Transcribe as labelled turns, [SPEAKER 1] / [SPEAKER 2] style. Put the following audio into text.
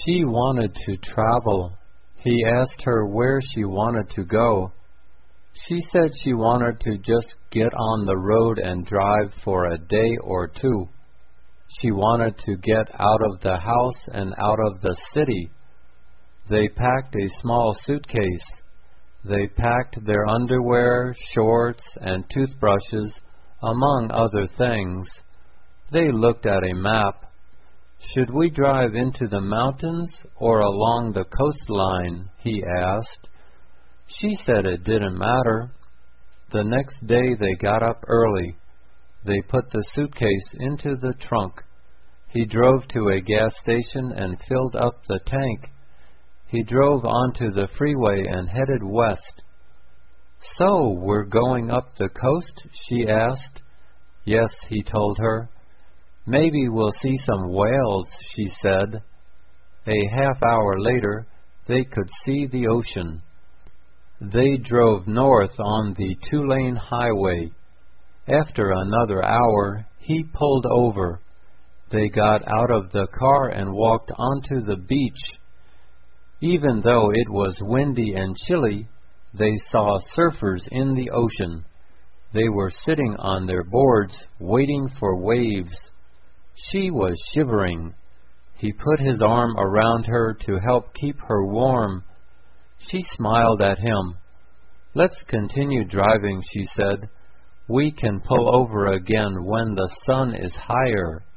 [SPEAKER 1] She wanted to travel. He asked her where she wanted to go. She said she wanted to just get on the road and drive for a day or two. She wanted to get out of the house and out of the city. They packed a small suitcase. They packed their underwear, shorts, and toothbrushes, among other things. They looked at a map. Should we drive into the mountains or along the coastline? He asked. She said it didn't matter. The next day they got up early. They put the suitcase into the trunk. He drove to a gas station and filled up the tank. He drove onto the freeway and headed west. "So, we're going up the coast?" she asked. "Yes," he told her. "Maybe we'll see some whales," she said. A half-hour later, they could see the ocean. They drove north on the two-lane highway. After another hour, he pulled over. They got out of the car and walked onto the beach. Even though it was windy and chilly, they saw surfers in the ocean. They were sitting on their boards, waiting for waves. She was shivering. He put his arm around her to help keep her warm. She smiled at him. "Let's continue driving," she said. "We can pull over again when the sun is higher."